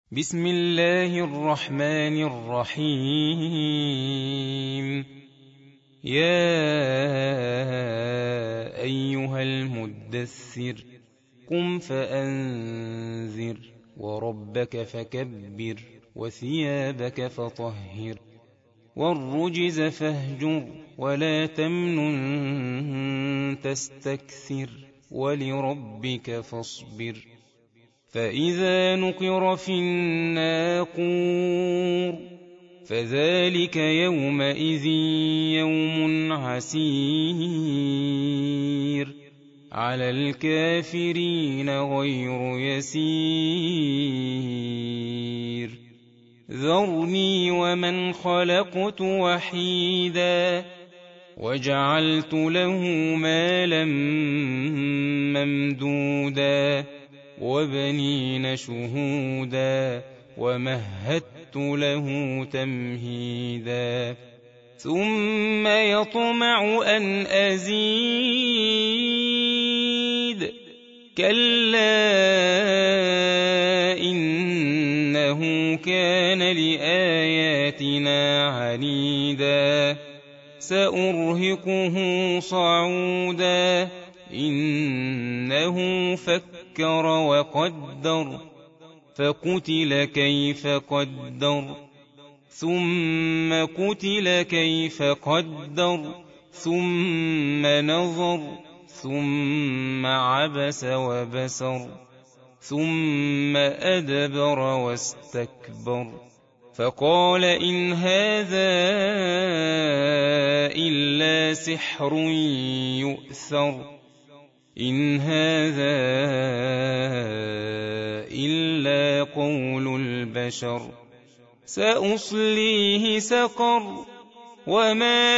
بسم الله الرحمن الرحيم. يا أيها المدثر قم فأنذر وربك فكبر وثيابك فطهر والرجز فاهجر ولا تمنن تستكثر ولربك فاصبر. فإذا نقر في الناقور فذلك يومئذ يوم عسير على الكافرين غير يسير. ذرني ومن خلقت وحيدا وجعلت له مالا ممدودا وبنين شهودا ومهدت له تمهيدا ثم يطمع أن أزيد كلا إنه كان لآياتنا عنيدا سأرهقه صعودا إنه فكر وقدر فقتل كيف قدر ثم قتل كيف قدر ثم نظر ثم عبس وبسر ثم أدبر واستكبر فقال إن هذا إلا سحر يؤثر إن هذا إلا قول البشر سأصليه سقر وما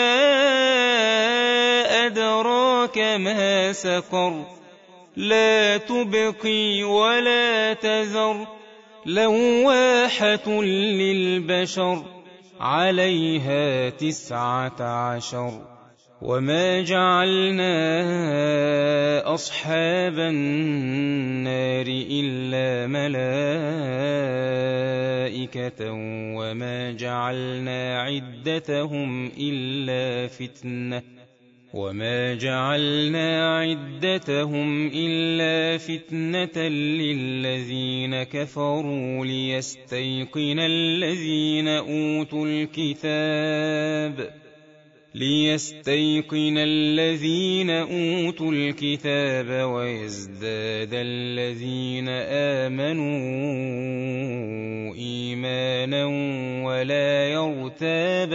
أدراك ما سقر لا تبقي ولا تذر لواحة للبشر عليها 19. وما جعلنا أصحاب النار إلا ملائكة وما جعلنا عدتهم إلا فتنة للذين كفروا ليستيقن الذين أوتوا الكتاب ويزداد الذين آمنوا إيمانا ولا يرتاب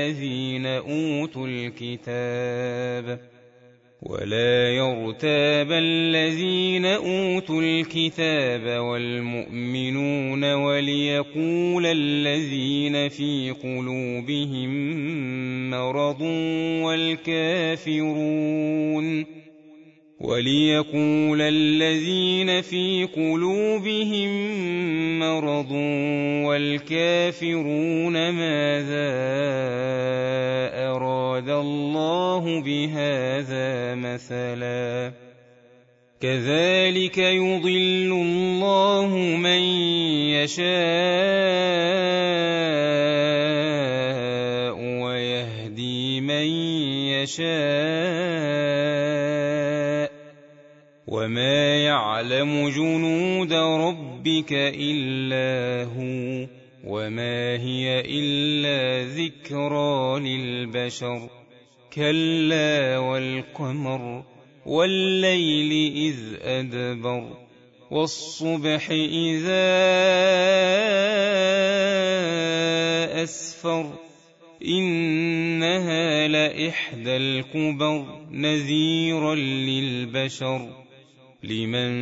الذين أوتوا الكتاب والمؤمنون وليقول الذين في قلوبهم مرض والكافرون ماذا أراد الله بهذا مثلا كذلك يضل الله من يشاء ويهدي من يشاء وما يعلم جنود ربك إلا هو وما هي إلا ذكرى للبشر كلا والقمر والليل إذ أدبر والصبح إذا أسفر إنها لإحدى الكبر نذيرا للبشر لمن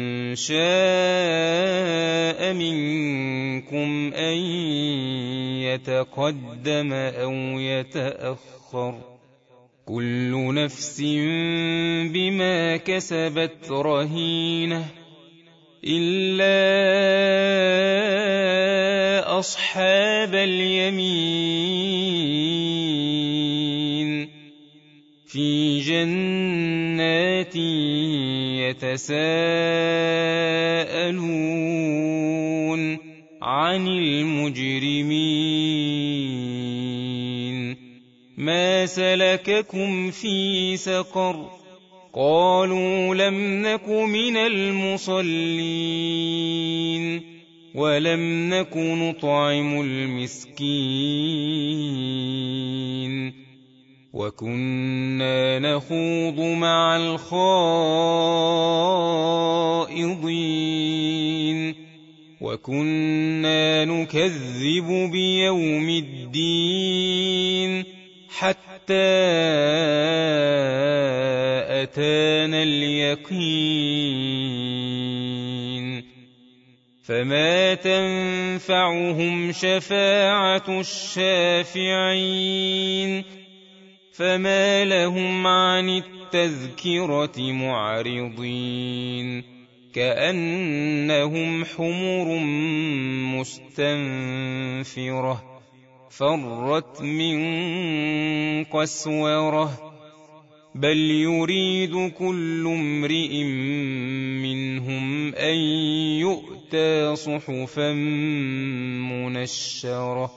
شاء منكم أن يتقدم أو يتأخر كل نفس بما كسبت رهينة إلا أصحاب اليمين في جنات يتساءلون عن المجرمين ما سلككم في سقر قالوا لم نك من المصلين ولم نك نطعم المسكين وكنا نخوض مع الخائضين وكنا نكذب بيوم الدين حتى أتانا اليقين فما تنفعهم شفاعة الشافعين فما لهم عن التذكرة معرضين كأنهم حمر مستنفرة فرت من قسورة بل يريد كل امرئ منهم أن يؤتى صحفا منشرة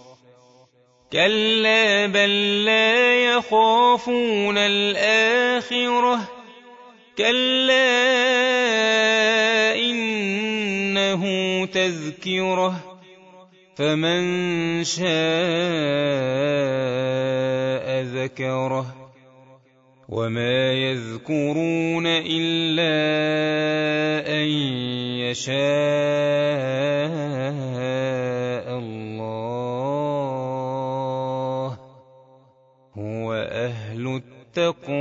كلا بل لا يخافون الآخرة كلا إنه تذكرة فمن شاء ذكره وما يذكرون إلا أن يشاء الله هو أهل التقوى